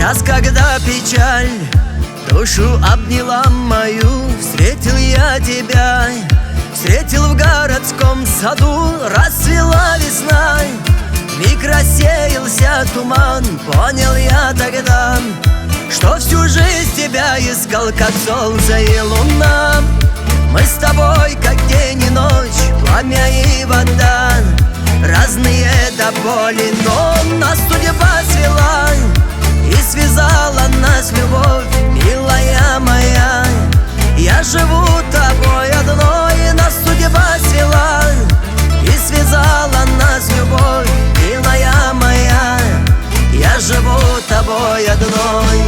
Раз, когда печаль душу обняла мою, встретил я тебя, встретил в городском саду. Расцвела весна, вмиг рассеялся туман. Понял я тогда, что всю жизнь тебя искал, как солнце и луна. Мы с тобой, как день и ночь, пламя и вода, разные до боли, но нас судьба свела и связала нас любовь, милая моя. Я живу тобой одной, нас судьба свела и связала нас любовь, милая моя. Я живу тобой одной.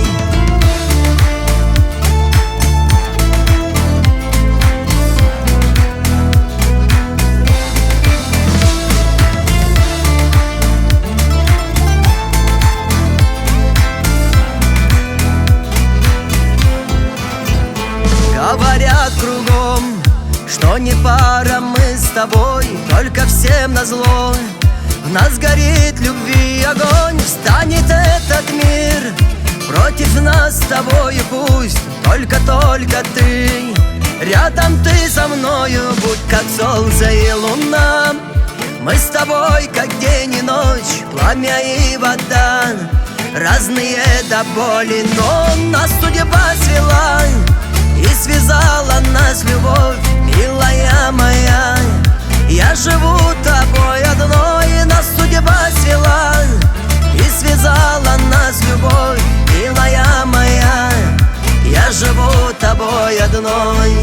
Говорят кругом, что не пара мы с тобой, только всем назло. В нас горит любви огонь, встанет этот мир против нас с тобой, пусть только ты. Рядом ты со мною, будь как солнце и луна. Мы с тобой, как день и ночь, пламя и вода, разные до боли, но нас судьба свела и связала нас любовь, милая моя. Я живу тобой одной, нас судьба свела и связала нас любовь, милая моя. Я живу тобой одной.